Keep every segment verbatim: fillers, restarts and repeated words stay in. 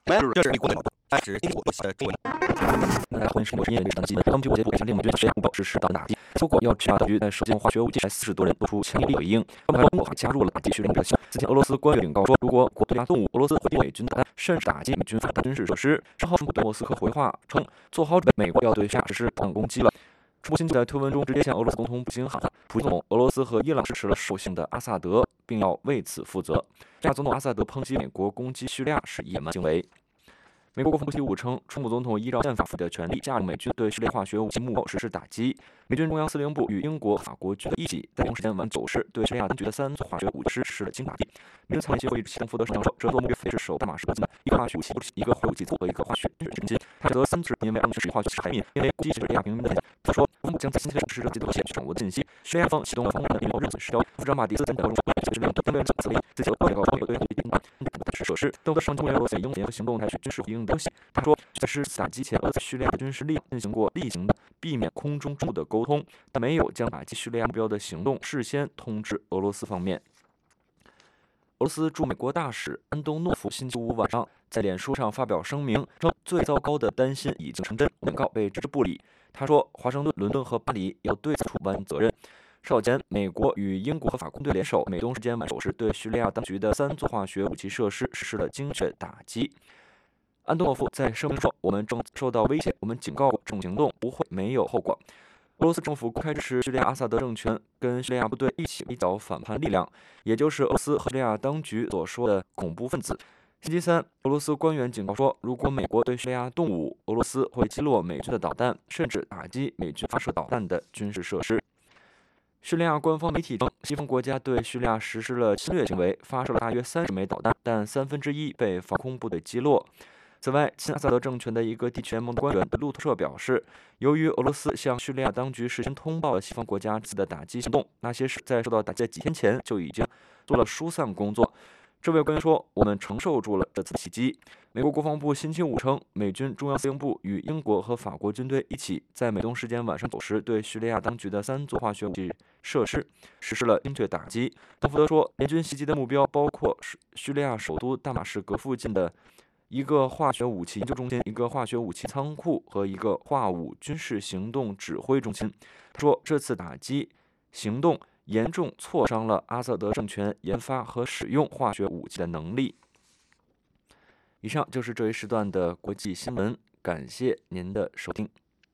这是美国的矛盾，开始英国的中文。 那在婚事我是因为历史的新闻，当局国节部向令美军实验目标实施导弹打击，结果要制压当局在手机用化学武器，四十多人做出强烈回应。他们还通过加入了打击叙利亚目标。此前俄罗斯官员警告说，如果国对亚动武，俄罗斯会对美军导弹，甚至打击美军发射军事设施。十号，川普对莫斯科回话称，做好准备，美国要对叙利亚实施导弹攻击了。川普新在推文中直接向俄罗斯总统普京喊话：普京总统，俄罗斯和伊朗支持了受性的阿萨德，并要为此负责。叙利亚总统阿萨德抨击美国攻击叙利亚是野蛮行为。美国国防部七五称，川普总统依照宪法赋予的权利，下令美军对叙利亚化学武器目标实施打击。美军中央司令部与英国、法国军队一起，在同时间晚九时对叙利亚当局的三座化学武器实施了精打击。美军参谋协会其中负责说，这座目标是首大马士革的一个化学武器，一个化学武器组和一个化学军事中心。他指责三次因为安全使用化学是海民，因为攻击叙利亚平民的。他说，国防部将在星期六实施这阶段前掌握的信息。叙利亚方启动了方面的疫苗日子失标，副长马蒂斯在中指令对面自卫自己报告方有对对对是设施，登德上中俄罗斯英联合行动采取军事回应的东西。他说，在实施打击前，俄在叙利亚的军事力进行过例行的避免空中中的沟通，但没有将打击叙利亚目标的行动事先通知俄罗斯方面。俄罗斯驻美国大使安东诺夫星期五晚上在脸书上发表声明，称最糟糕的担心已经成真，警告被置之不理。他说，华盛顿、伦敦和巴黎要对此负完责任。稍前，美国与英国和法国队联手，美东时间晚九时对叙利亚当局的三座化学武器设施实施了精确打击。安东诺夫在声明说：“我们正受到威胁，我们警告过，这种行动不会没有后果。”俄罗斯政府公开支持叙利亚阿萨德政权跟叙利亚部队一起围剿反叛力量，也就是俄罗斯和叙利亚当局所说的恐怖分子。星期三，俄罗斯官员警告说，如果美国对叙利亚动武，俄罗斯会击落美军的导弹，甚至打击美军发射导弹的军事设施。叙利亚官方媒体称，西方国家对叙利亚实施了侵略行为，发射了大约三十枚导弹，但三分之一被防空部队击落。此外，亲阿萨德政权的一个地区联盟的官员对路透社表示，由于俄罗斯向叙利亚当局事先通报了西方国家这次的打击行动，那些在受到打击的几天前就已经做了疏散工作。这位官员说：“我们承受住了这次袭击。”美国国防部星期五称，美军中央司令部与英国和法国军队一起，在美东时间晚上九时对叙利亚当局的三座化学武器设施实施了精确打击。邓福德说，联军袭击的目标包括叙利亚首都大马士革附近的一个化学武器研究中心、一个化学武器仓库和一个化武军事行动指挥中心。他说，这次打击行动严重挫伤了阿萨德政权研发和使用化学武器的能力。以上就是这一时段的国际新闻，感谢您的收听。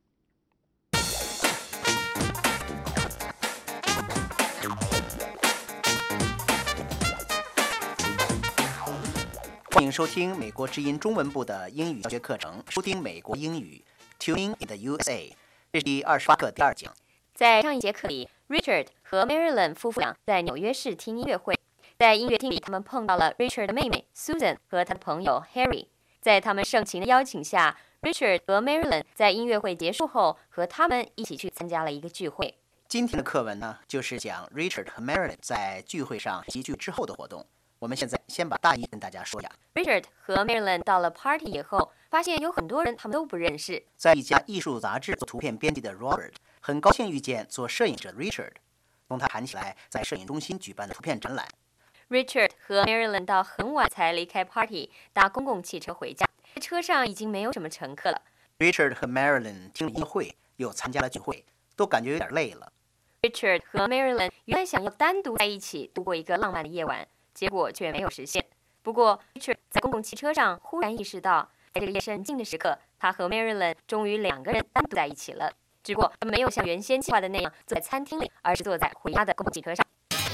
欢迎收听美国之音中文部的英语教学课程，收听美国英语 Tuning in the U S A， 这是第二十八课第二讲。 在上一节课里 ，Richard 和 Marilyn 夫妇俩在纽约市听音乐会，在音乐厅里，他们碰到了 Richard 的妹妹 Susan 和他的朋友 Harry。在他们盛情的邀请下 ，Richard 和 Marilyn 在音乐会结束后，和他们一起去参加了一个聚会。 今天的课文呢，就是讲 Richard 和 Marilyn 在聚会上集聚之后的活动。我们现在先把大意跟大家说呀。 Richard 和 Marilyn 到了 party 以后，发现有很多人他们都不认识。 在一家艺术杂志做图片编辑的 Robert 很高兴遇见做摄影者 Richard， 同他谈起来在摄影中心举办的图片展览。 Richard 和 Marilyn 到很晚才离开 party， 搭公共汽车回家。车上已经没有什么乘客了。 Richard 和 Marilyn 听了音乐会，又参加了聚会，都感觉有点累了。 Richard 和 Marilyn 原来想要单独在一起度过一个浪漫的夜晚，结果却没有实现。不过 Richard 在公共汽车上忽然意识到，在这个夜深人静的时刻，他和 Marilyn 终于两个人单独在一起了。只不过他们没有像原先计划的那样坐在餐厅里，而是坐在回家的公共汽车上。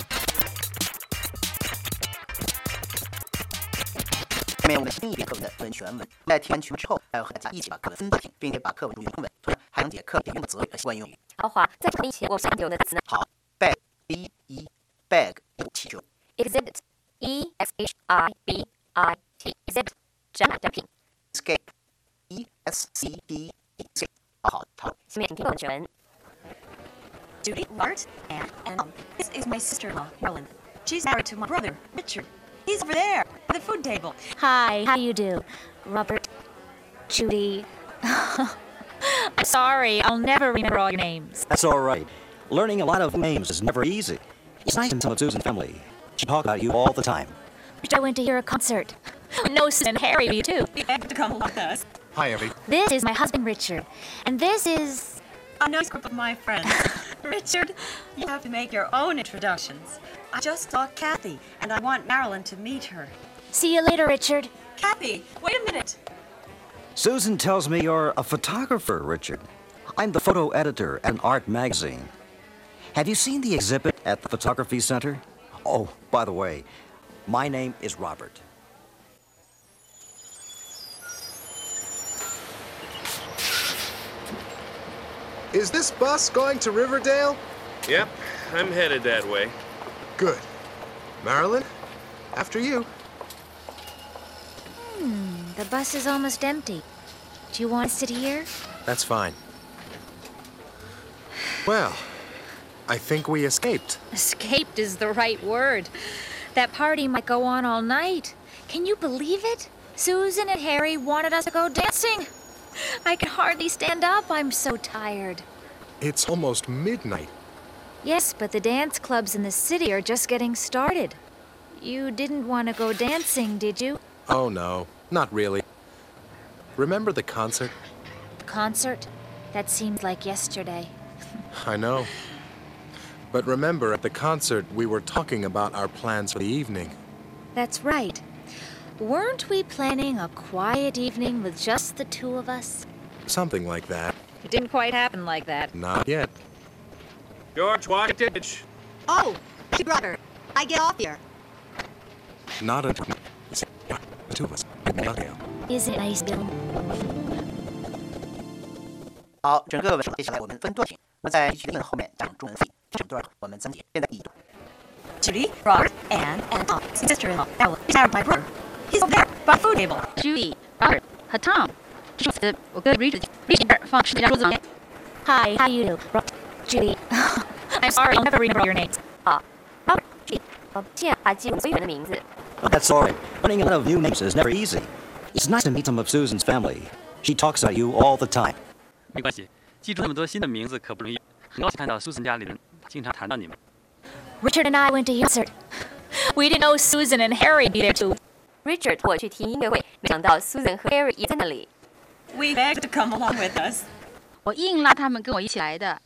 下面我们听一遍课文的文全文，在听完全文之后，再和大家一起把课文分段听，并且把课文注音中文，同样还能解课点用的词汇和习惯用语。 豪华，在课文以前，我们想有的词呢？ 好 ，bag b e bag 有气球 ，exhibit e x h i b i t exhibit 展览展品 ，escape e s c p e escape 好好好。 下面请听课文全文。 Judy, Robert, and Anne. This is my sister-in-law, Marilyn. She's married to my brother, Richard. He's over there at the food table. Hi, how you do? Robert, Judy. I'm sorry, I'll never remember all your names. That's all right. Learning a lot of names is never easy. It's nice to know Susan's family. She talks about you all the time. I went to hear a concert. No, Susan and Harry be too. We beg to come along with us. Hi, Evie. This is my husband, Richard. And this is... A nice group of my friends. Richard, you have to make your own introductions. I just saw Kathy, and I want Marilyn to meet her. See you later, Richard. Kathy, wait a minute. Susan tells me you're a photographer, Richard. I'm the photo editor at an art magazine. Have you seen the exhibit at the Photography Center? Oh, by the way, my name is Robert. Is this bus going to Riverdale? Yep, I'm headed that way. Good. Marilyn, after you. Hmm, the bus is almost empty. Do you want to sit here? That's fine. Well, I think we escaped. Escaped is the right word. That party might go on all night. Can you believe it? Susan and Harry wanted us to go dancing. I can hardly stand up. I'm so tired. It's almost midnight. Yes, but the dance clubs in the city are just getting started. You didn't want to go dancing, did you? Oh, no, not really. Remember the concert? The concert? That seemed like yesterday. I know. But remember, at the concert, we were talking about our plans for the evening. That's right. Weren't we planning a quiet evening with just the two of us? Something like that. It didn't quite happen like that. Not yet. George, walk a ditch. Oh, brother, I get off here. Not until the two of us. Is it nice, Bill? 好，整个文章接下来我们分段听。我在句子后面讲中文翻译，整段我们暂解。现在第一段。 Judy, Robert, Anne, and Tom. Sister-in-law, Ella, is married my brother. He's over there, by the food table. Judy, Robert 和 Tom， 这是我的我跟 Richard Richard 放吃这张桌子上面。 Hi, how you do? Robert, Judy. I'm sorry, I'll never remember your names. 好 ，Robert Judy，我现在还记住所有人的名字。 Oh, that's all right. Learning a lot of new names is never easy. It's nice to meet some of Susan's family. She talks about you all the time. 没关系，记住那么多新的名字可不容易。很高兴看到苏森家里人经常谈到你们。 Richard and I went to your concert. We didn't know Susan and Harry'd be there too. Richard 我去听音乐会，没想到 Susan 和 Harry 也在那里。 We beg to come along with us. 我硬拉他们跟我一起来的。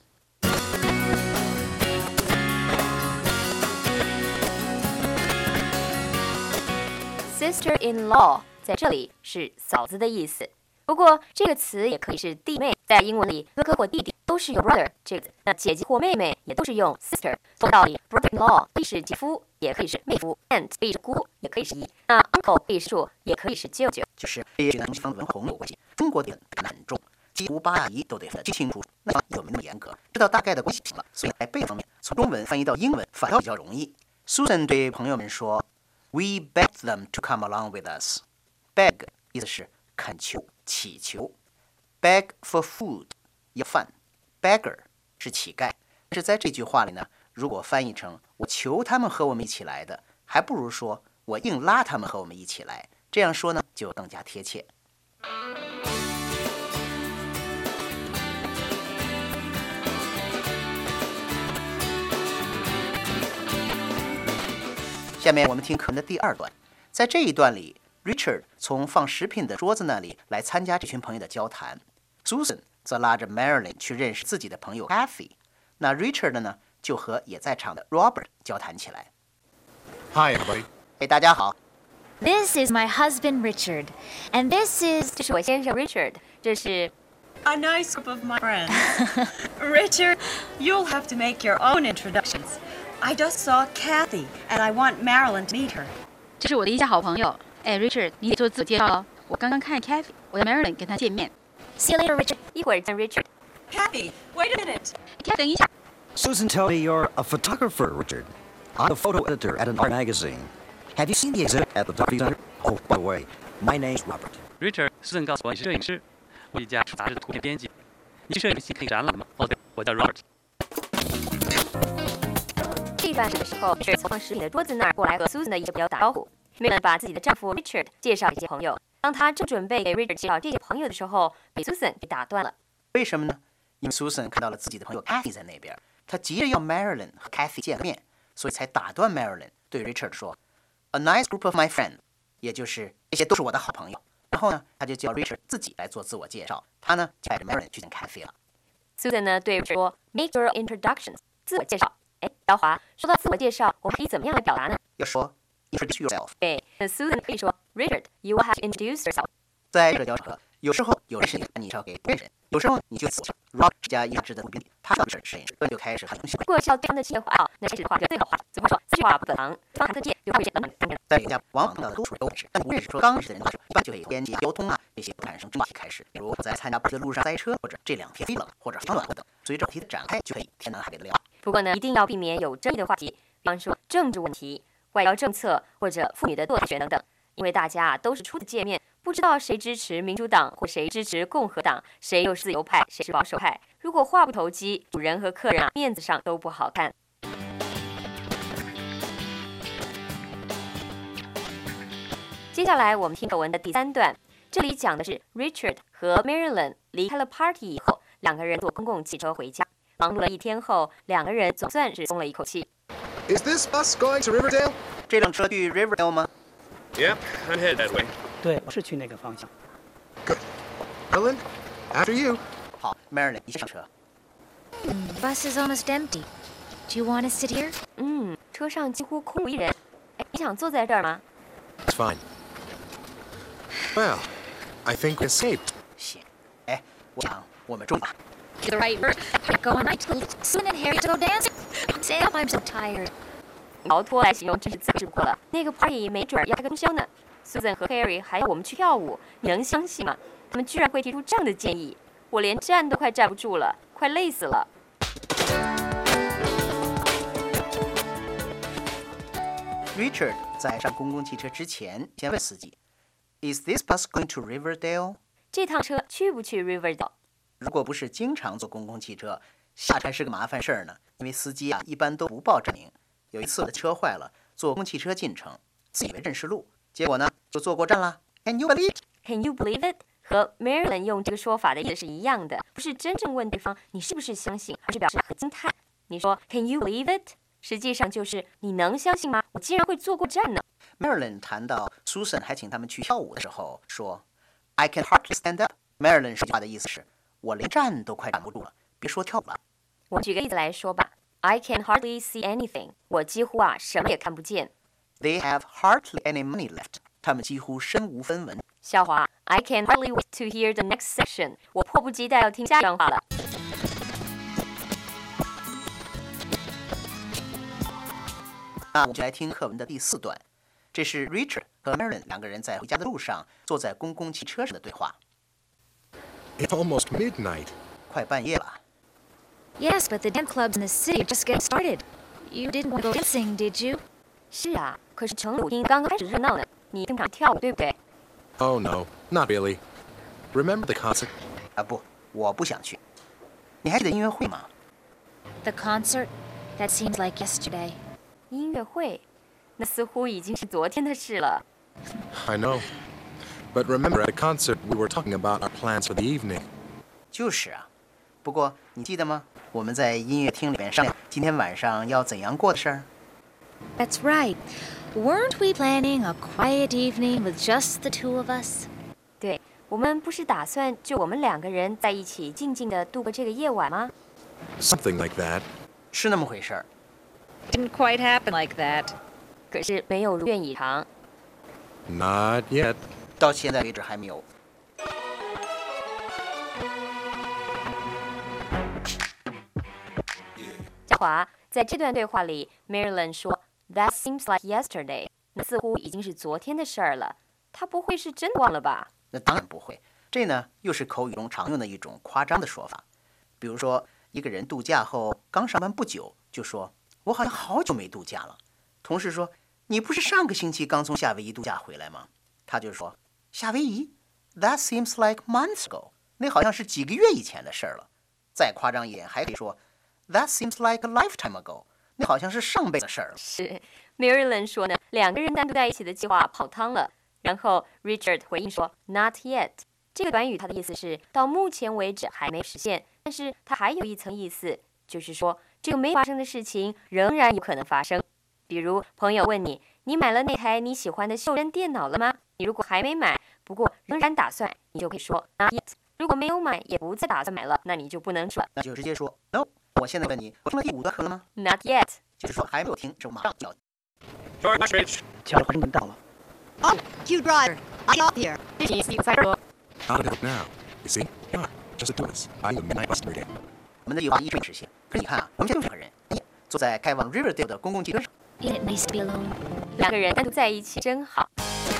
Sister-in-law 在这里是嫂子的意思，不过这个词也可以是弟妹，在英文里哥哥或弟弟都是用 brother 这个词，那姐姐或妹妹也都是用 sister。说道理 ，brother-in-law 可以是姐夫，也可以是妹夫 ，aunt 可以是姑，也可以是姨，那 uncle 可以是叔，也可以是舅舅。 就是这也跟西方文化有关系。中国的人看得很重，几乎八大姨都得分得清清楚楚。那方就没那么严格，知道大概的关系就行了。所以在背方面，从中文翻译到英文反倒比较容易。Susan 对朋友们说 ：“We begged them to come along with us.” Beg 意思是恳求、祈求。Beg for food 要饭 ，beggar 是乞丐。但是在这句话里呢，如果翻译成我求他们和我们一起来的，还不如说我硬拉他们和我们一起来。这样说呢，就更加贴切。下面我们听课文的第二段，在这一段里 ，Richard 从放食品的桌子那里来参加这群朋友的交谈 ，Susan 则拉着 Marilyn 去认识自己的朋友 Kathy。那 Richard 呢，就和也在场的 Robert 交谈起来。 Hi, everybody. 哎，大家好。 This is my husband, Richard. And this is... 这是我先生 Richard， 这是 A nice group of my friends. Richard, you'll have to make your own introductions. I just saw Kathy, and I want Marilyn to meet her. 这是我的一家好朋友。哎 ，Richard， 你得做自我介绍哦。我刚刚看 Kathy， 我要 Marilyn 跟她见面。 See you later, Richard. 一会儿见 Richard。 Kathy, wait a minute. Kathy， 等一下。 Susan tells me you're a photographer, Richard. I'm a photo editor at an art magazine. Have you seen the exhibit at the Photography Center? Oh, by the way, my name's Robert. Richard， 苏森告诉我你是摄影师，我一家出杂志的图片编辑。你去摄影系可以展览吗？哦，对，我叫 Robert。 这段的时候 ，Richard 从放食品的桌子那儿过来和 Susan 的一些朋友打招呼。Marilyn 把自己的丈夫 Richard 介绍给这些朋友。当她正准备给 Richard 介绍这些朋友的时候，被 Susan 给打断了。 为什么呢？因为 Susan 看到了自己的朋友 Kathy 在那边，她急着要 Marilyn 和 Kathy 见面，所以才打断 Marilyn 对 Richard 说 ：“A nice group of my friends。” 也就是这些都是我的好朋友。然后呢，他就叫 Richard 自己来做自我介绍，他呢就带着 Marilyn 去见咖啡了。 Susan 呢对 Richard 说 ，Make your introductions， 自我介绍。哎，肖华，说到自我介绍，我们可以怎么样来表达呢？ 要说 Introduce yourself。 对，那 Susan 可以说 Richard，you will have to introduce yourself。 在社交场合，有时候有人是你你绍给不认识人，有时候你就自我介绍。Rob 加一直在路边，他知道是摄影师，就开始很东西。 如果是要对方的企业话好，那开始的话就最好话，最后说四句话不可能，方法特见就会这等等等等。 在人家往往碰到的都是都认识，但不认识说刚认识的人的时候，一般就会编辑沟通啊这些产生话题开始。比如在参加班的路上塞车，或者这两天飞冷，或者非常暖和等，随着话题的展开就可以天南海北的聊。 不过呢，一定要避免有争议的话题，比方说政治问题、外交政策或者妇女的堕胎权等等，因为大家啊都是初次见面，不知道谁支持民主党或谁支持共和党，谁又是自由派，谁是保守派。如果话不投机，主人和客人啊面子上都不好看。接下来我们听课文的第三段，这里讲的是 Richard 和 Marilyn 离开了 party 以后，两个人坐公共汽车回家。忙碌了一天后，两个人总算是松了一口气。 Is this bus going to Riverdale? 这辆车去 Riverdale 吗？ Yep, I'm headed that way. 对，我是去那个方向。 Good. Ellen, after you. 好 ，Marilyn， 你先上车。 Mm, bus is almost empty. Do you want to sit here? 嗯，车上几乎空无一人。哎，你想坐在这儿吗？ It's fine. Well, I think we escaped. 行，哎，我想我们终于。 You're the right word. Go on night. Susan and Harry to go dancing. Sam, I'm so tired. 逃脱来形容真是再合适不过了。那个 party 没准要开个通宵呢。Susan 和 Harry 还要我们去跳舞，你能相信吗？他们居然会提出这样的建议，我连站都快站不住了，快累死了。 Richard 在上公共汽车之前，先问司机 ：“Is this bus going to Riverdale？” 这趟车去不去 Riverdale？ 如果不是经常坐公共汽车，下车是个麻烦事儿呢。因为司机啊，一般都不报站名。有一次我的车坏了，坐公共汽车进城，自以为认识路，结果呢就坐过站了。Can you believe? Can you believe it? 和 Marilyn 用这个说法的意思是一样的，不是真正问对方你是不是相信，而是表示很惊叹。你说 Can you believe it？ 实际上就是你能相信吗？我竟然会坐过站呢。 Marilyn 谈到 Susan 还请他们去跳舞的时候，说 I can hardly stand up。Marilyn 说句话的意思是，我连站都快站不住了，别说跳舞了。 我举个例子来说吧 ，I can hardly see anything。我几乎啊什么也看不见。 They have hardly any money left。他们几乎身无分文。 笑话 ，I can hardly wait to hear the next section。我迫不及待要听下一段话了。 那我们就来听课文的第四段，这是 Richard 和 Marilyn 两个人在回家的路上坐在公共汽车上的对话。 It's almost midnight. 快半夜了。 Yes, but the dance clubs in the city are just getting started. You didn't want to go dancing, did you? 是啊，可是城里舞厅刚刚开始热闹呢，你经常跳舞对不对？ Oh no, not really. Remember the concert? 啊不，我不想去。你还记得音乐会吗？ The concert? That seems like yesterday. 音乐会，那似乎已经是昨天的事了。 I know. But remember, at the concert, we were talking about our plans for the evening. 就是啊，不过你记得吗？我们在音乐厅里面商量今天晚上要怎样过的事儿。 That's right. Weren't we planning a quiet evening with just the two of us? 对，我们不是打算就我们两个人在一起静静地度过这个夜晚吗？ Something like that. 是那么回事儿。 Didn't quite happen like that. 可是没有如愿以偿。 Not yet. 到现在为止还没有。 嘉华在这段对话里 ，Marilyn 说 "That seems like yesterday"， 那似乎已经是昨天的事儿了。他不会是真的忘了吧？ 那当然不会。这呢，又是口语中常用的一种夸张的说法。比如说，一个人度假后刚上班不久，就说：“我好像好久没度假了。”同事说：“你不是上个星期刚从夏威夷度假回来吗？”他就说：“夏威夷 ？That seems like months ago。那好像是几个月以前的事儿了。”再夸张一点，还可以说 ：“That seems like a lifetime ago。那好像是上辈子的事儿了。” 是 ，Marilyn 说呢，两个人单独在一起的计划泡汤了。然后 Richard 回应说 ：“Not yet。”这个短语它的意思是到目前为止还没实现，但是它还有一层意思，就是说这个没发生的事情仍然有可能发生。比如朋友问你，你你买了那台你喜欢的袖珍电脑了吗？你如果还没买，不过仍然打算，你就可以说 Not yet。如果没有买，也不再打算买了，那你就不能说， 那就直接说 No。我现在问你，我听了第五个课了吗 ？Not yet。 就是说还没有听，这马上要。 George Washington。 瞧着华盛顿到了。 Oh, you driver, I get off here. 你你再说。 Not enough now. You see? Here, just the two of us. I the midnight bus every day. 我们的计划一定实现。可是你看啊，我们现在就是两个人，你坐在开往 Riverdale 的公共汽车上。 Isn't it nice to be alone? 两个人单独在一起真好。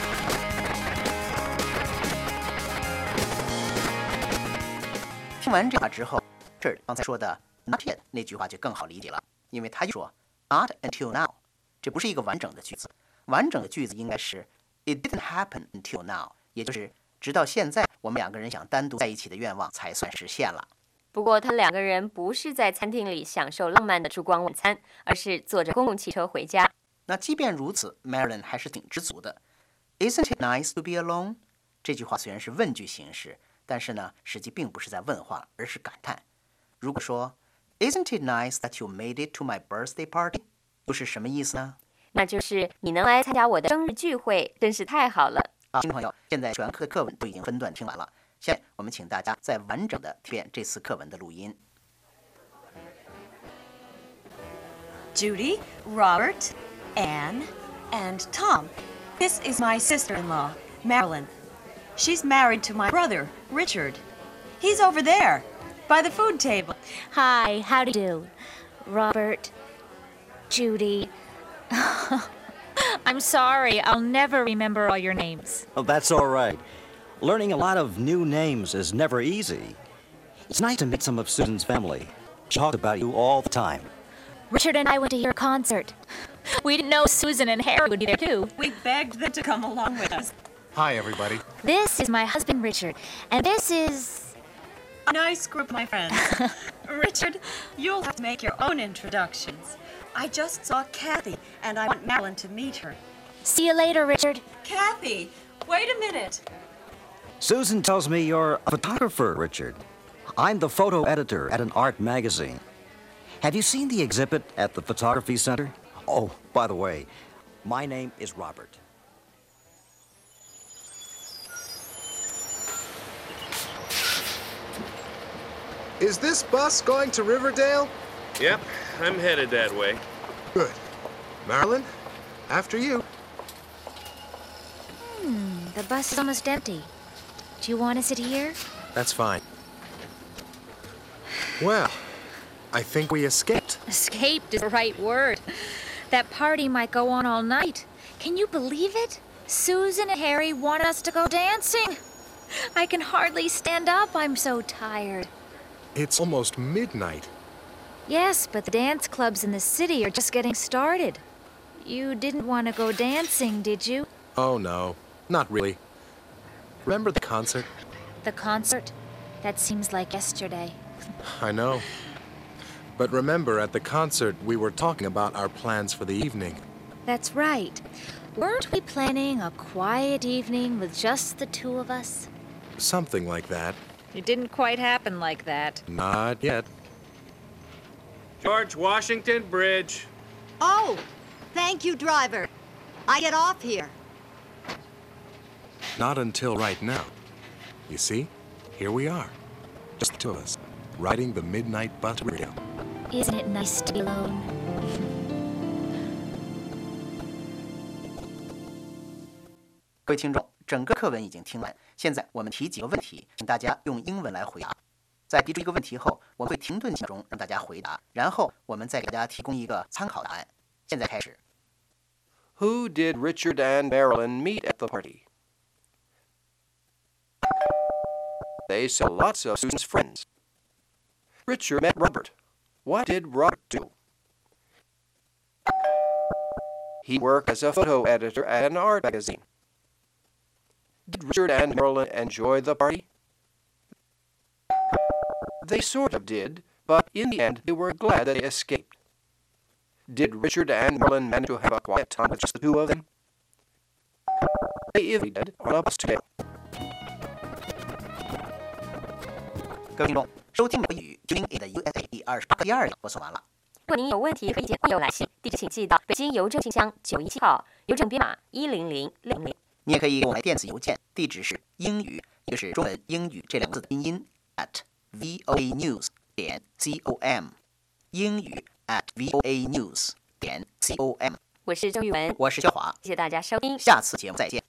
听完这话之后，这刚才说的 not yet 那句话就更好理解了，因为他就说 not until now， 这不是一个完整的句子，完整的句子应该是 it didn't happen until now， 也就是直到现在我们两个人想单独在一起的愿望才算实现了。 不过他两个人不是在餐厅里享受浪漫的烛光晚餐，而是坐着公共汽车回家。 那即便如此 Marilyn 还是挺知足的。 Isn't it nice to be alone？ 这句话虽然是问句形式，但是呢实际并不是在问话，而是感叹。如果说 Isn't it nice that you made it to my birthday party？ 又是什么意思呢？ 那就是你能来参加我的生日聚会，真是太好了。 啊，听众朋友，现在全课的课文都已经分段听完了，现在我们请大家再完整的听遍这次课文的录音。 Judy, Robert, Anne, and Tom. This is my sister-in-law, Marilyn. She's married to my brother, Richard. He's over there, by the food table. Hi, how do you do? Robert, Judy. I'm sorry, I'll never remember all your names. Oh, that's all right. Learning a lot of new names is never easy. It's nice to meet some of Susan's family. She talked about you all the time. Richard and I went to hear a concert. We didn't know Susan and Harry would be there, too. We begged them to come along with us. Hi, everybody. This is my husband, Richard, and this is... A nice group of my friends. Richard, you'll have to make your own introductions. I just saw Kathy, and I want Marilyn to meet her. See you later, Richard. Kathy, wait a minute. Susan tells me you're a photographer, Richard. I'm the photo editor at an art magazine. Have you seen the exhibit at the Photography Center? Oh, by the way, my name is Robert. Is this bus going to Riverdale? Yep, I'm headed that way. Good. Marilyn, after you. Hmm, the bus is almost empty. Do you want to sit here? That's fine. Well, I think we escaped. Escaped is the right word. That party might go on all night. Can you believe it? Susan and Harry wanted us to go dancing. I can hardly stand up. I'm so tired. It's almost midnight. Yes, but the dance clubs in the city are just getting started. You didn't want to go dancing, did you? Oh, no. Not really. Remember the concert? The concert? That seems like yesterday. I know. But remember, at the concert, we were talking about our plans for the evening. That's right. Weren't we planning a quiet evening with just the two of us? Something like that. It didn't quite happen like that. Not yet. George Washington Bridge. Oh, thank you, driver. I get off here. Not until right now. You see? Here we are. Just the two of us, riding the midnight bus to Riverdale. Isn't it nice to be alone? 各位听众，整个课文已经听完，现在我们提几个问题，请大家用英文来回答。在提出一个问题后，我们会停顿几秒钟让大家回答，然后我们再给大家提供一个参考答案。现在开始。 Who did Richard and Marilyn meet at the party? They saw lots of Susan's friends. Richard met Robert. What did Robert do? He worked as a photo editor at an art magazine. Did Richard and Marilyn enjoy the party? They sort of did, but in the end they were glad that they escaped. Did Richard and Marilyn manage to have a quiet time with just the two of them? They eventually did on a bus together. 各位听众，收听美语 Tuning in the U S A 第二十八课第二讲播送完了。 如果您有问题和意见，欢迎来信，地址请寄到北京邮政信箱九一七号，邮政编码一零零六零。 你也可以给我们电子邮件，地址是英语，一个是中文英语这两个字的拼音 at voanews 点 com， 英语 at voanews 点 com。 我是郑玉文， 我是肖华， 谢谢大家收听， 下次节目再见。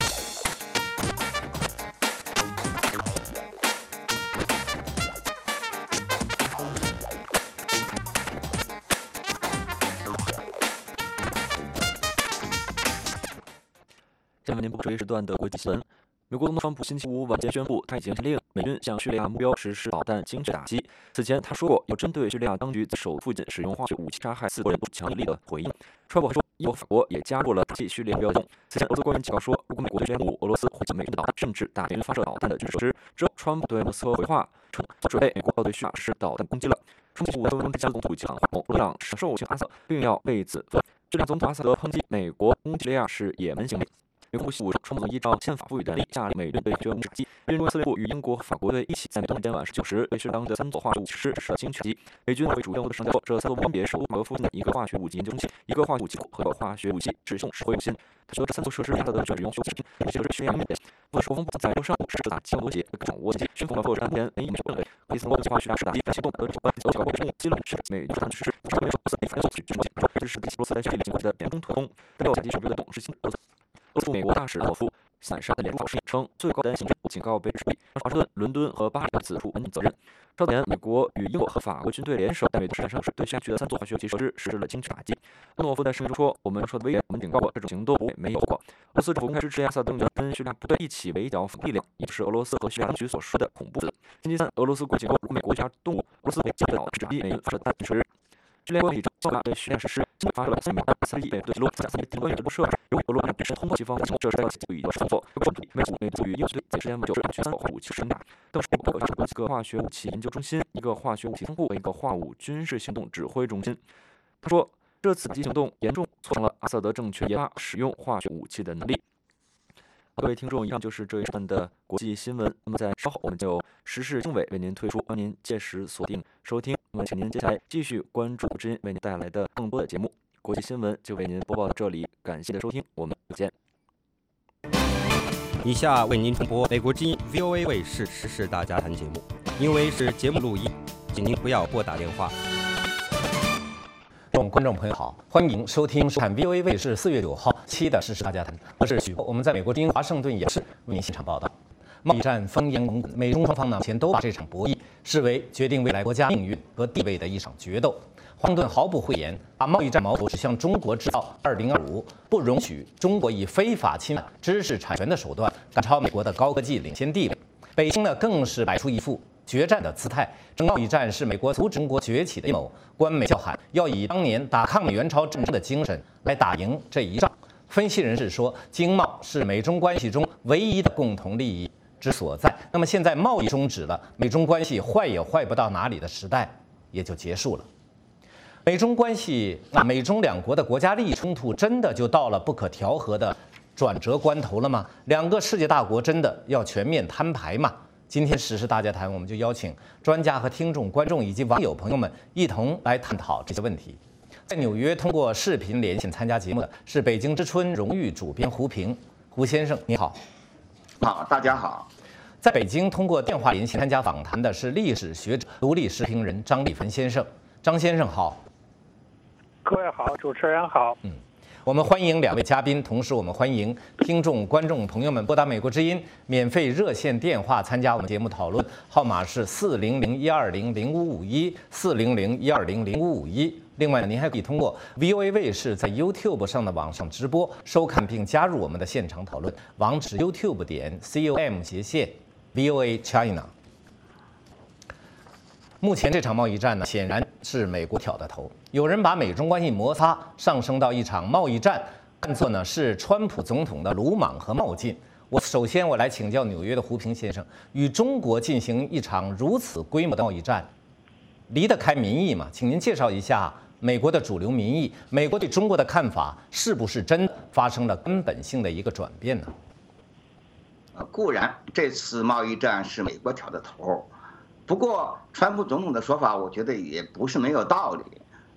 下面您播这一时段的国际新闻。美国总统川普星期五晚间宣布，他已经下令美军向叙利亚目标实施导弹精确打击。此前他说过，要针对叙利亚当局在首都附近使用化学武器杀害四国人，强有力的回应。川普还说，英国、法国也加入了打击叙利亚目标中。此前，俄罗斯官员警告说，如果美国对叙利亚俄罗斯会将美军的导弹甚至大连发射导弹的军事设施。之后，川普对莫斯科回话称，准备美国要对叙利亚实施导弹攻击了。川普星期五在中之加总统喊话，俄罗斯让受请阿萨，并要为此负责。叙利亚总统阿萨德抨击美国攻击叙利亚是野蛮行为。美国星期五，川普依照宪法赋予的能力，下令美军对绝无打击。美军中央司令部与英国和法国队一起在当天晚十九时对叙利亚的三座化学武器实施了精确击。美军为主要的上交这三座分别是乌马俄附近的一个化学武器研究中心、一个化学武器库和一个化学武器指控指挥中心。他说，这三座设施亚特的使用修复，这些设施叙利亚面点。负责说风部在上午实施打击罗杰掌握击，宣布了后山天没没认为，伊斯兰国计划叙利亚是打击但行动的主办俄国中基论是美军实施，这个是美反对军事说这是俄罗斯在叙利亚进行的联通特工，但有甲级手榴的董事新俄罗斯美国大使诺夫散沙的联络声称，最高担行政警告被指挥华盛顿、伦敦和巴黎此处问责任。稍前，美国与英国和法国军队联手在美东海上对辖区的三座化学武器设施实施了精确打击。诺夫在声明中说：“我们受到威胁，我们警告过，这种行动不会没有果。”俄罗斯政府公开支持阿萨德政权跟叙利亚部队一起围剿反力量，也就是俄罗斯和叙利亚当局所说的恐怖分子。星期三，俄罗斯国警告，如果美国加动物，俄罗斯会击倒指逼美军发射弹军事。叙利亚官员照对叙利亚实施，今发射了三枚弹，三亿美对记录，加三枚官员直播社，由俄罗斯本身通过西方这是代表就已经上座。美国美国与英国队在时间九日决三化武器实打，当时美国有一个化学武器研究中心、一个化学武器仓库和一个化武军事行动指挥中心。他说，这次打击行动严重挫伤了阿萨德政权研发使用化学武器的能力。各位听众，以上就是这一时段的国际新闻。那么在稍后，我们就有时事经纬为您推出，欢迎您届时锁定收听。那么，请您接下来继续关注之音为您带来的更多的节目。国际新闻就为您播报到这里，感谢您的收听，我们再见。 以下为您重播美国之音 V O A 卫视时事大家谈节目，因为是节目录音，请您不要拨打电话。 众观众朋友好，欢迎收听收看 V O A 卫视四月九号期的时事大家谈，我是许波，我们在美国之音华盛顿演示为您现场报道。贸易战烽烟滚滚，美中双方呢前都把这场博弈视为决定未来国家命运和地位的一场决斗。华盛顿毫不讳言，把贸易战矛头指向中国制造二零二五，不容许中国以非法侵犯知识产权的手段赶超美国的高科技领先地位。北京呢更是摆出一副决战的姿态，这贸易战是美国阻止中国崛起的阴谋。官媒叫喊要以当年打抗美援朝战争的精神来打赢这一仗。分析人士说，经贸是美中关系中唯一的共同利益之所在。那么现在贸易终止了，美中关系坏也坏不到哪里的时代也就结束了。美中关系啊，美中两国的国家利益冲突真的就到了不可调和的转折关头了吗？两个世界大国真的要全面摊牌吗？今天时事大家谈，我们就邀请专家和听众、观众以及网友朋友们一同来探讨这些问题。在纽约通过视频连线参加节目的是北京之春荣誉主编胡平，胡先生你好。 好，大家好。 在北京通过电话连线参加访谈的是历史学者、独立时评人张立芬先生，张先生好。 各位好，主持人好。 嗯。我们欢迎两位嘉宾，同时我们欢迎听众、观众朋友们拨打美国之音免费热线电话参加我们节目讨论，号码是四零零一二零零五五一四零零一二零零五五一。另外，您还可以通过 V O A 卫视在 YouTube 上的网上直播收看并加入我们的现场讨论，网址 YouTube 点 com 斜线 V O A China。目前这场贸易战呢，显然是美国挑的头。有人把美中关系摩擦上升到一场贸易战，看作呢是川普总统的鲁莽和冒进。我首先我来请教纽约的胡平先生，与中国进行一场如此规模的贸易战，离得开民意吗？请您介绍一下美国的主流民意，美国对中国的看法是不是真发生了根本性的一个转变呢？ 呃，固然这次贸易战是美国挑的头。不过，川普总统的说法，我觉得也不是没有道理。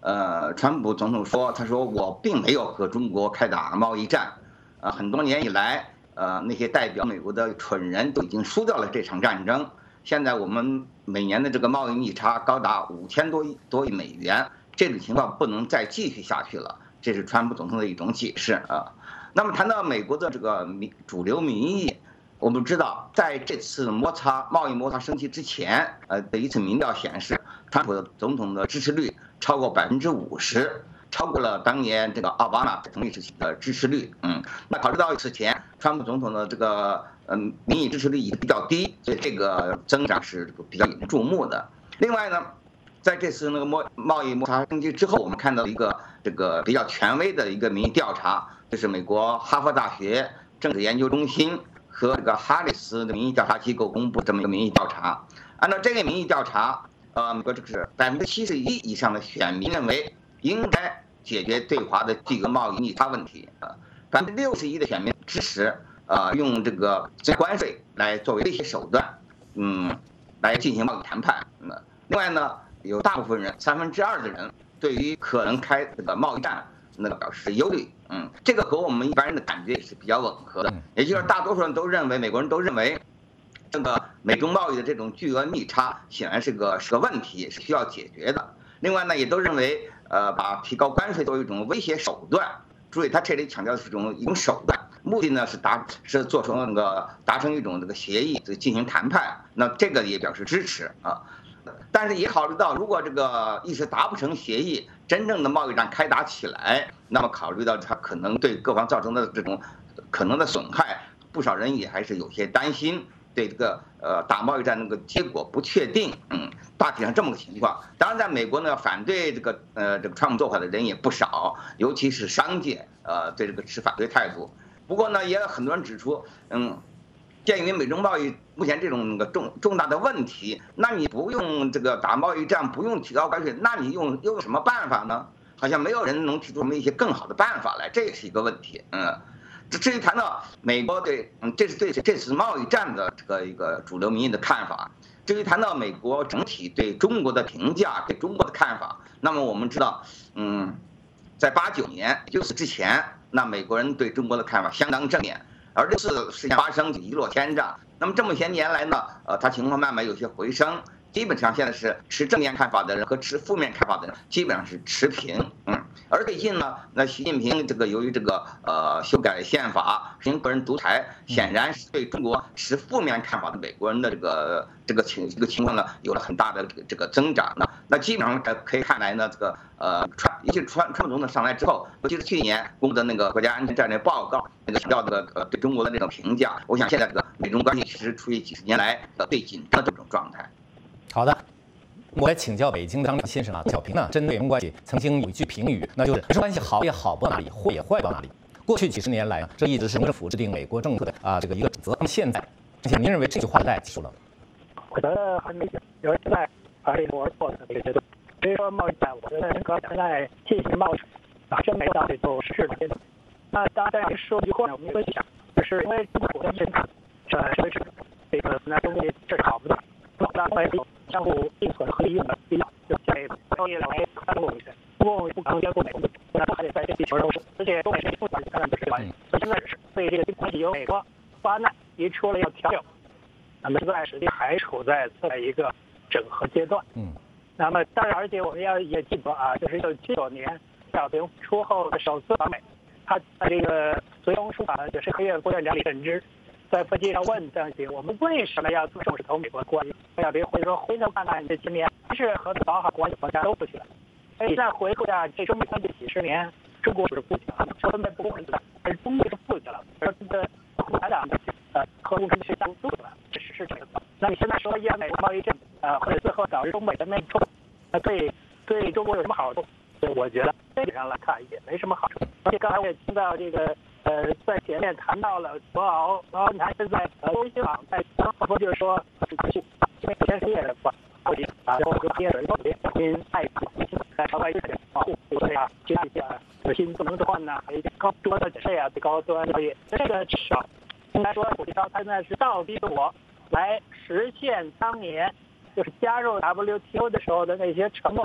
呃，川普总统说，他说我并没有和中国开打贸易战，呃，很多年以来，呃，那些代表美国的蠢人都已经输掉了这场战争。现在我们每年的这个贸易逆差高达五千多亿多亿美元，这种情况不能再继续下去了。这是川普总统的一种解释啊。那么谈到美国的这个民主流民意，我们知道，在这次摩擦贸易摩擦升级之前，呃，的一次民调显示，川普总统的支持率超过百分之五十，超过了当年这个奥巴马总理时期的支持率。嗯，那考虑到此前川普总统的这个嗯民意支持率也比较低，所以这个增长是比较引人注目的。另外呢，在这次那个贸贸易摩擦升级之后，我们看到一个这个比较权威的一个民意调查，就是美国哈佛大学政治研究中心和这个哈里斯的民意调查机构公布这么一个民意调查。按照这个民意调查，呃，美国这个是百分之七十一以上的选民认为应该解决对华的这个贸易逆差问题啊，百分之六十一的选民支持呃用这个关税来作为威胁手段，嗯，来进行贸易谈判。嗯，另外呢，有大部分人三分之二的人对于可能开这个贸易战那个表示忧虑。嗯，这个和我们一般人的感觉也是比较吻合的，也就是大多数人都认为，美国人都认为，这个美中贸易的这种巨额逆差显然是个是个问题，也是需要解决的。另外呢，也都认为，呃，把提高关税作为一种威胁手段。注意，他这里强调的是一种一种手段，目的呢是达是做成那个达成一种这个协议，这进行谈判。那这个也表示支持啊。但是也考虑到，如果这个一时达不成协议，真正的贸易战开打起来，那么考虑到它可能对各方造成的这种可能的损害，不少人也还是有些担心，对这个呃打贸易战那个结果不确定。嗯，大体上这么个情况。当然，在美国呢，反对这个呃这个川普做法的人也不少，尤其是商界，呃对这个持反对态度。不过呢，也有很多人指出，嗯。鉴于美中贸易目前这种个重重大的问题，那你不用这个打贸易战，不用提高关税，那你用用什么办法呢？好像没有人能提出什么一些更好的办法来，这也是一个问题。嗯，至于谈到美国对，嗯，这是对这次贸易战的这个一个主流民意的看法。至于谈到美国整体对中国的评价，对中国的看法，那么我们知道，嗯，在八九年，就是之前，那美国人对中国的看法相当正面。而这次事件发生就一落千丈。那么这么些年来呢，呃，它情况慢慢有些回升，基本上现在是持正面看法的人和持负面看法的人基本上是持平。嗯，而最近呢，那习近平这个由于这个呃修改宪法，实行个人独裁，显然是对中国持负面看法的美国人的这个这个情这个情况呢，有了很大的这个这个增长呢。那基本上可以看来呢，这个呃川，尤其是川川普总统上来之后，尤其是去年公布的那个国家安全战略报告，那个强调这个呃对中国的那种评价，我想现在这个美中关系其实处于几十年来呃最紧张的这种状态。 好的，我来请教北京的张先生啊，小平呢针对美中关系曾经有一句评语，那就是美中关系好也好不到哪里，坏也坏不到哪里。过去几十年来啊，这一直是政府制定美国政策的啊这个一个准则。那么现在，您认为这句话在结束了？ 我觉得还没有，因为现在还是我做的这个阶段。所以说贸易战，我觉得和现在进行贸易啊，真没有到这就实施的阶段。那当然这样说一句话呢，我们分享，就是因为中国跟现在呃维持这个那东西这是好不大，不大因为相互并存合理用的必要，就在贸易来看中国一些，中国不可能兼顾美国，那还得在这地球上，而且中美这一部分当然不是关系，所以现在是对这个关系由美国发难提出了要调整，那么现在实际还处在在一个整合阶段。嗯。那么当然，而且我们要也记得啊，就是一九七九年小平出后的首次访美，他在这个随同书法也是黑岳夫人两李慎之在飞机上问邓小平，我们为什么要这么重视同美国关系？邓小平回说，回头看看这几年，还是和搞好关系国家都不起来。所以再回顾一下这中美关系几十年，中国是富起来了，分配不公平的，而中国是富起来了，而这个共产党的呃和共产党当富起来了，这是是这个。那你现在说要美国贸易战啊，或者最后导致中美的内冲，那对对中国有什么好处？对，我觉得这点上来看也没什么好处。而且刚才我也听到这个呃，在前面谈到了博鳌，博鳌他现在呃，微信网在当时就是说是过去因为全世界的不好奇啊，然后和别人都别因爱在朝外一点保护，比如说呀，其他一些有新动能转呐，还有一些高端的这样的高端贸易，这个至少应该说，股票它现在是倒逼我来实现当年就是加入 W T O 的时候的那些承诺。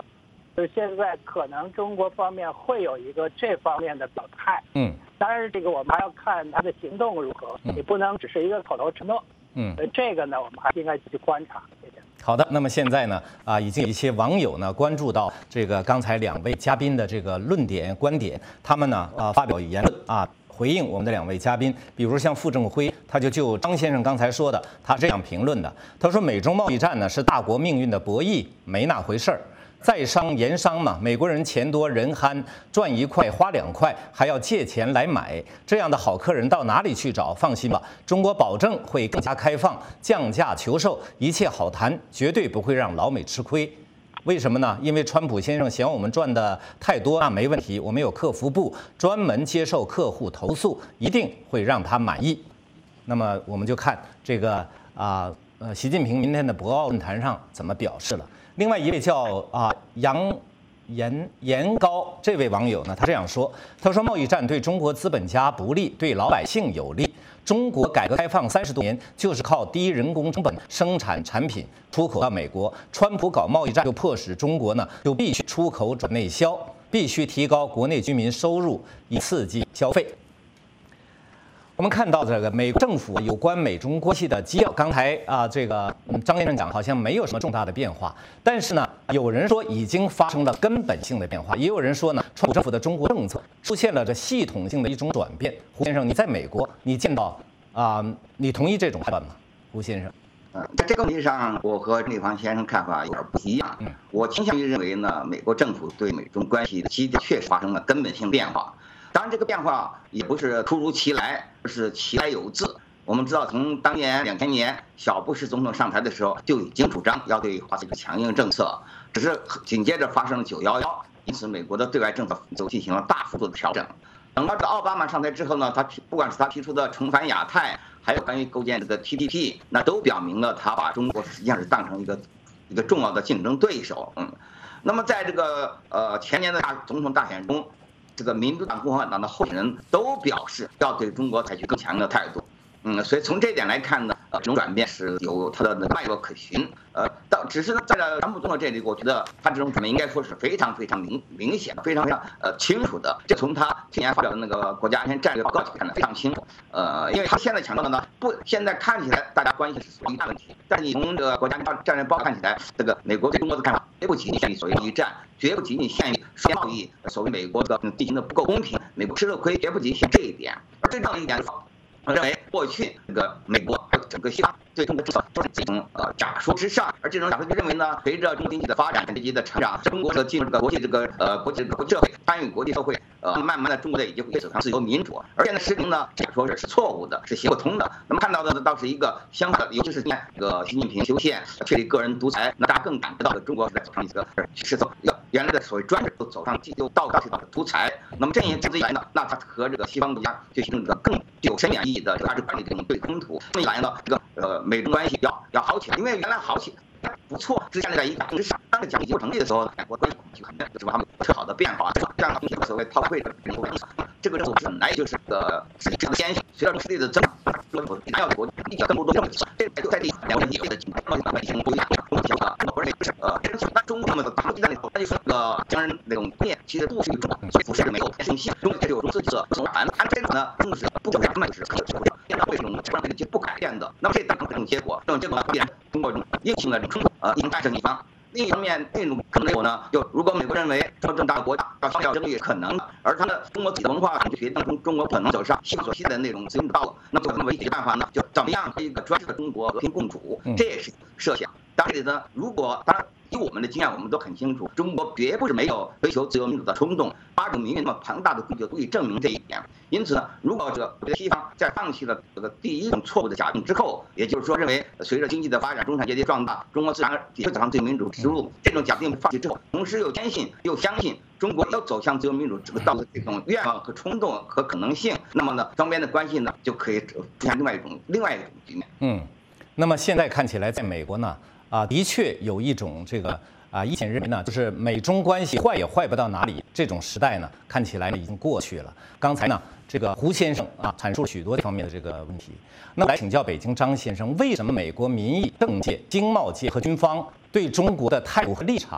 就是现在可能中国方面会有一个这方面的表态。 嗯， 当然这个我们还要看他的行动如何，你不能只是一个口头承诺。 嗯， 所以这个呢，我们还应该继续观察。谢谢。 好的，那么现在呢，啊，已经有一些网友呢关注到这个刚才两位嘉宾的这个论点观点，他们呢啊发表言论啊回应我们的两位嘉宾，比如像傅政辉，他就就张先生刚才说的，他这样评论的，他说美中贸易战呢是大国命运的博弈，没那回事儿。在商言商嘛，美国人钱多人憨，赚一块花两块，还要借钱来买，这样的好客人到哪里去找？放心吧，中国保证会更加开放，降价求售，一切好谈，绝对不会让老美吃亏。为什么呢？因为川普先生嫌我们赚的太多，那没问题，我们有客服部专门接受客户投诉，一定会让他满意。那么我们就看这个啊呃，习近平明天的博鳌论坛上怎么表示了。另外一位叫啊杨延延高这位网友呢，他这样说，他说贸易战对中国资本家不利，对老百姓有利。中国改革开放三十多年就是靠低人工成本生产产品出口到美国，川普搞贸易战就迫使中国呢就必须出口转内销，必须提高国内居民收入以刺激消费。我们看到这个美国政府有关美中关系的基调，刚才啊这个张先生讲好像没有什么重大的变化，但是呢，有人说已经发生了根本性的变化，也有人说呢，川普政府的中国政策出现了这系统性的一种转变。胡先生，你在美国，你见到啊，你同意这种判断吗？胡先生？ 呃，在这个问题上，我和陈立芳先生看法有点不一样。我倾向于认为呢，美国政府对美中关系的基调确实发生了根本性变化。当然，这个变化也不是突如其来，而是其来有自。我们知道，从当年两千年小布什总统上台的时候，就已经主张要对华为强硬政策，只是紧接着发生了九幺幺，因此美国的对外政策就进行了大幅度的调整。等到这奥巴马上台之后呢，他不管是他提出的重返亚太，还有关于构建这个 T P P， 那都表明了他把中国实际上是当成一个一个重要的竞争对手。嗯，那么在这个呃前年的大总统大选中，这个民主党、共和党的候选人都表示要对中国采取更强硬的态度。嗯，所以从这一点来看呢，呃，这种转变是有它的脉络可循。呃，到只是呢，在川普总统这里，我觉得他这种转变应该说是非常非常明明显的，非常非常呃清楚的。这从他去年发表的那个国家安全战略报告看得非常清楚。呃，因为他现在强调的呢，不，现在看起来大家关系是一大问题，但是你从这个国家安全战略报告看起来，这个美国对中国的看法绝不仅仅限于所谓贸易战，绝不仅仅限于双边贸易，所谓美国的进行的不够公平，美国吃了亏，绝不仅仅限这一点。而最重要的一点是，我认为过去这个美国还有整个西方对中国政策都是这种呃假说之上，而这种假说就认为呢，随着中国经济的发展、经济的成长，中国的进入这个国际这个呃国际这个社会，参与国际社会，呃，慢慢的中国的已经会走向自由民主。而现在实情呢，假说是是错误的，是行不通的。那么看到的倒是一个相反的，尤其是现在这个习近平修宪确立个人独裁，那大家更感觉到了中国是在走上一个是走原来的所谓专制，走上又到到到独裁。那么这一这一来呢，那它和这个西方国家就形成这个更具有深远意义的价值观的这种对冲突。这么一来呢，这个呃美中关系要要好起来，因为原来好起不错，是建立在一个之上。当这讲已不成立的时候，两国关系就很就是他们特好的变化，这样的所谓套会的人口关系，这个政府本来就是个是这个先行，随着实力的增长，中国要国比较更多的政策，这就在这两个地位的情况下，关系不一样。中国想法，不是不是呃，那中国的大陆在里头，那就是个将人那种面，其实不属于中国，所以不是没有信息，中国就有中资记者从反正这种呢，中是不管他们是可以变到为什么这样就不改变的，那么这当成这种结果，这种结果必然中国硬性的这种冲突，呃，一种战胜一方。另一方面，另一种可能结果呢，就如果美国认为说这么大的国家要发表争议是可能的，而他的中国自己的文化感觉当中，中国可能走上西方所期待的那种自由的道路，那么唯一解决办法呢，就怎么样和一个专制的中国和平共处，这也是设想。当然呢，如果当然以我们的经验，我们都很清楚，中国绝不是没有追求自由民主的冲动，八种民运那么庞大的规矩足以证明这一点。因此呢，如果这个西方在放弃了这个第一种错误的假定之后，也就是说认为随着经济的发展，中产阶级壮大，中国自然也会走上自由民主之路，这种假定放弃之后，同时又坚信又相信中国要走向自由民主这个道路的这种愿望和冲动和可能性，那么呢，双边的关系呢就可以出现另外一种另外一种局面。 嗯，那么现在看起来，在美国呢，啊，的确有一种这个。啊，以前认为呢，就是美中关系坏也坏不到哪里，这种时代呢，看起来呢已经过去了。刚才呢，这个胡先生啊，阐述了许多方面的这个问题。那来请教北京张先生，为什么美国民意、政界、经贸界和军方对中国的态度和立场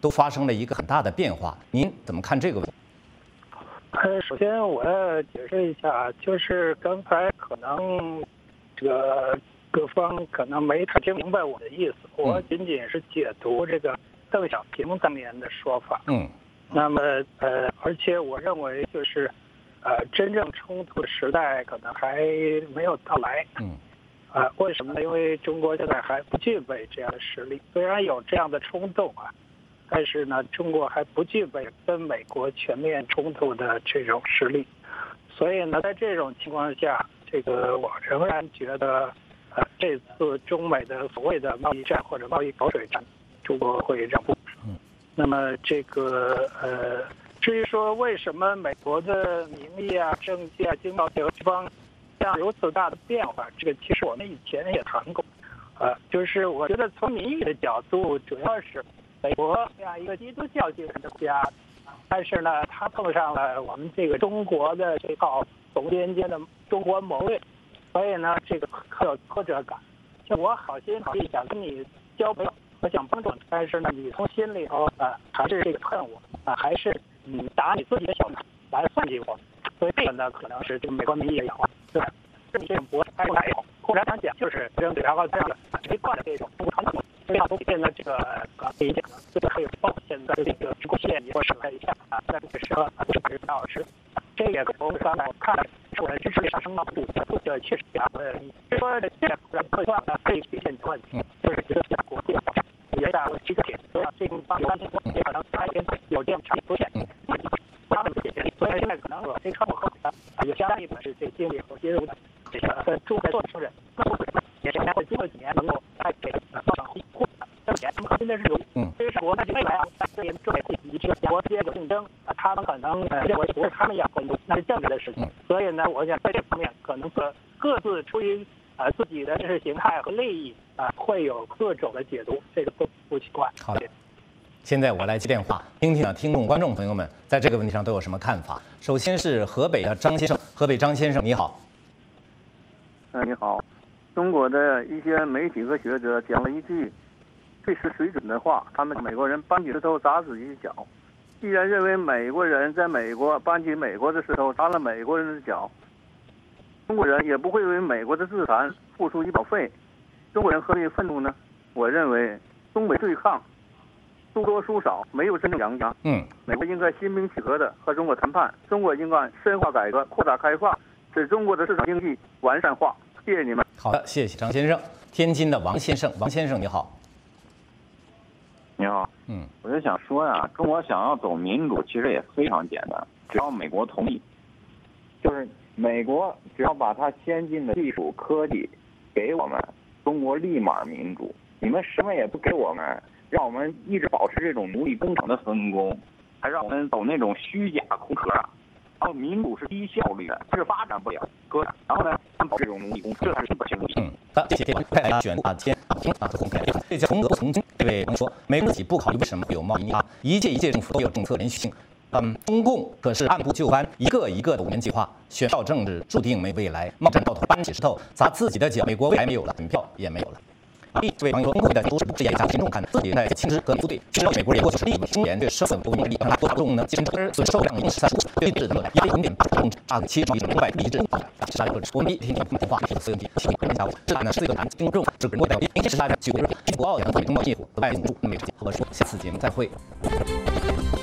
都发生了一个很大的变化。您怎么看这个问题？ 呃，首先我要解释一下，就是刚才可能这个各方可能没太听明白我的意思，我仅仅是解读这个邓小平当年的说法。 嗯。 那么呃，而且我认为就是，呃，真正冲突的时代可能还没有到来。 嗯。 啊、呃，为什么呢？因为中国现在还不具备这样的实力，虽然有这样的冲动啊。但是呢，中国还不具备跟美国全面冲突的这种实力，所以呢，在这种情况下，这个我仍然觉得，呃，这次中美的所谓的贸易战或者贸易口水战，中国会让步。 嗯。 那么这个呃，至于说为什么美国的民意啊、政界啊、经贸这方这样如此大的变化，这个其实我们以前也谈过，呃，就是我觉得从民意的角度，主要是。美国这样一个基督教精神的国家，但是呢，他碰上了我们这个中国的这套总边间的中国谋略，所以呢，这个可有挫折感。就我好心好意想跟你交朋友，我想帮助你，但是呢，你从心里头啊、呃、还是这个恨我啊、呃，还是嗯打你自己的小脑来算计我。所以这个呢，可能是这个美国民意也好，对吧？这种博爱来也好，共产党讲就是扔然后这样的习惯的这种中国传统。这样都现在这个呃理解呢，这个还有包括现在这个直播线，或是看一下啊，在这个时候啊，不是百分之二十，这也可能刚才我看了，是我的支持率上升到度，这个确实比较呃，就说这个会算呢可以体现问题，就是觉得像国际保障，也下我提个点，说这个方有关情况，也可能他边有这样产品出现，他们不解决，所以现在可能我这川普后啊，有相当一部分是这经理和介入的这个呃中国做的商人，那不会也是会经过几年能够来给呃造成护。这点核心的是有，嗯，所以说我们未来啊，在这中美以及国之间有竞争啊，他们可能呃认为不是他们要关注，那是政治的事情。所以呢，我想在这方面可能各各自出于呃自己的意识形态和利益啊、呃，会有各种的解读，这个不不奇怪。 好的，现在我来接电话，听听啊，听众观众朋友们在这个问题上都有什么看法。首先是河北的张先生，河北张先生你好。 呃，你好，中国的一些媒体和学者讲了一句最是水准的话，他们美国人搬起石头砸自己的脚。既然认为美国人在美国搬起美国的石头砸了美国人的脚，中国人也不会为美国的自残付出医保费，中国人何必愤怒呢？我认为中美对抗，输多输少没有真正赢家。 嗯， 美国应该心平气和的和中国谈判，中国应该深化改革、扩大开放，使中国的市场经济完善化。谢谢你们。 好的，谢谢张先生。天津的王先生，王先生你好。 你好， 嗯， 我就想说呀，中国想要走民主，其实也非常简单，只要美国同意，就是美国只要把它先进的技术科技给我们，中国立马民主。你们什么也不给我们，让我们一直保持这种奴隶工厂的分工，还让我们走那种虚假空壳啊。然后民主是低效率的，它是发展不了，哥。然后呢，保这种奴隶工，这才是不行的。 嗯，好，谢谢天派来选啊天啊听啊和公开。这叫从德从今。这位朋友说，美国自己不考虑为什么会有贸易逆差，一届一届政府都有政策连续性。嗯，中共可是按部就班，一个一个的五年计划，选票政治注定没未来，贸战到头搬起石头砸自己的脚，美国未来没有了，选票也没有了。这位朋友说，中共的都是不是也下群众看自己在亲支和部队，知道美国人过去是利益中年对生死不为利，让他多大众呢？精神损受量一共是三十五，对制的一零点八重大的七十五百利益制，杀人我们一天天普通话是私人体，七个人下午，这呢是一个谈听众，这个人我表明天是大家举国热，中国奥洋对中贸业务额外补助美国和说下次节目再会。